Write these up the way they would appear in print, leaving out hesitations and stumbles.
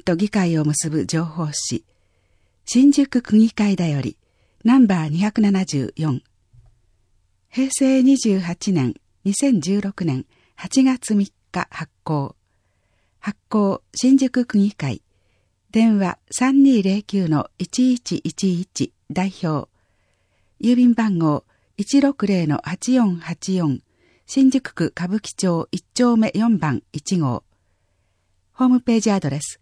と議会を結ぶ情報誌、新宿区議会だより、ナンバー274。平成28年、2016年8月3日発行。発行、新宿区議会。電話 3209-1111 代表。郵便番号 160-8484 新宿区歌舞伎町1丁目4番1号。ホームページアドレス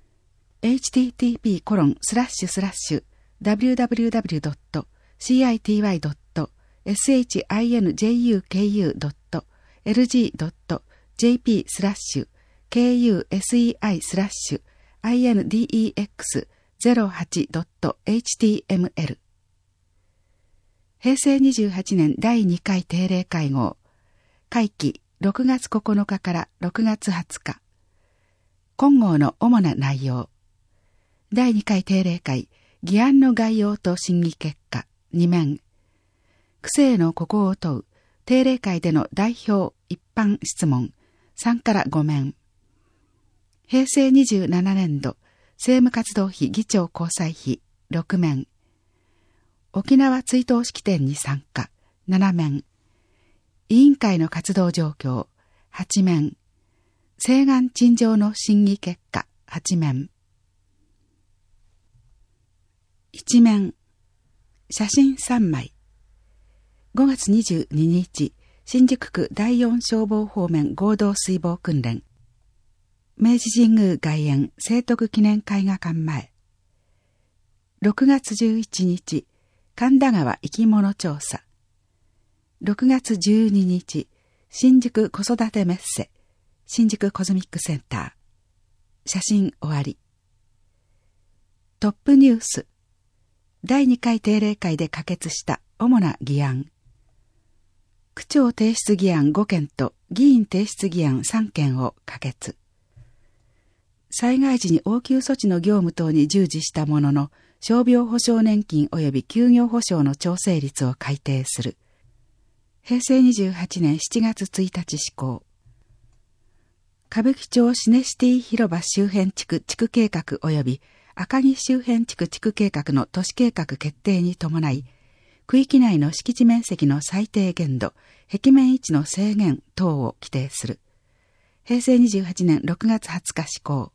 http://www.city-j-u-ku.lg.jp/KUSEI/index08.html 平成28年第2回定例会合。会期6月9日から6月20日。今号の主な内容。第2回定例会、議案の概要と審議結果、2面。区政のここを問う、定例会での代表一般質問、3から5面。平成27年度、政務活動費議長交際費、6面。沖縄追悼式典に参加、7面。委員会の活動状況、8面。請願陳情の審議結果、8面。1面。写真3枚。5月22日、新宿区第4消防方面合同水防訓練。明治神宮外苑聖徳記念絵画館前。6月11日、神田川生き物調査。6月12日、新宿子育てメッセ、新宿コズミックセンター。写真終わり。トップニュース。第2回定例会で可決した主な議案。区長提出議案5件と議員提出議案3件を可決。災害時に応急措置の業務等に従事した者の傷病保障年金及び休業保障の調整率を改定する。平成28年7月1日施行。歌舞伎町シネシティ広場周辺地区計画及び赤城周辺地区計画の都市計画決定に伴い、区域内の敷地面積の最低限度、壁面位置の制限等を規定する。平成28年6月20日施行。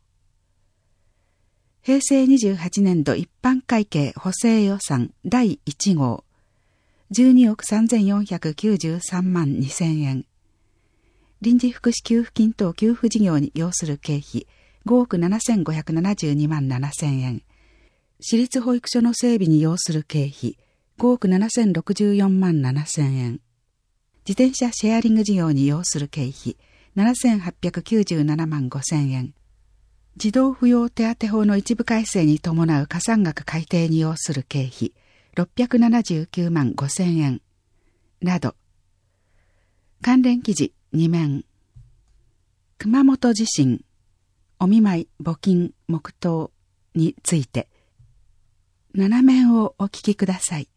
平成28年度一般会計補正予算第1号。12億3493万2000円。臨時福祉給付金等給付事業に要する経費5億7572万7000円。私立保育所の整備に要する経費5億7064万7000円。自転車シェアリング事業に要する経費7897万5000円。児童扶養手当法の一部改正に伴う加算額改定に要する経費679万5000円。など。関連記事2面。熊本地震、お見舞い、募金、黙祷について、7面をお聞きください。